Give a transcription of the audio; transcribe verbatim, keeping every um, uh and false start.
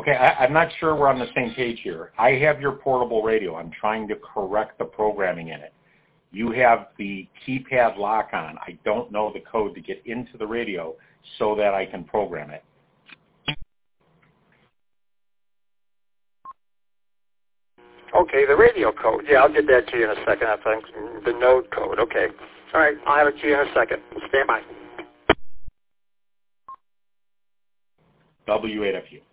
Okay, I, I'm not sure we're on the same page here. I have your portable radio. I'm trying to correct the programming in it. You have the keypad lock on. I don't know the code to get into the radio so that I can program it. Okay, the radio code. Yeah, I'll get that to you in a second, I think. The node code. Okay. All right, I'll have it to you in a second. Stand by. W eight F U.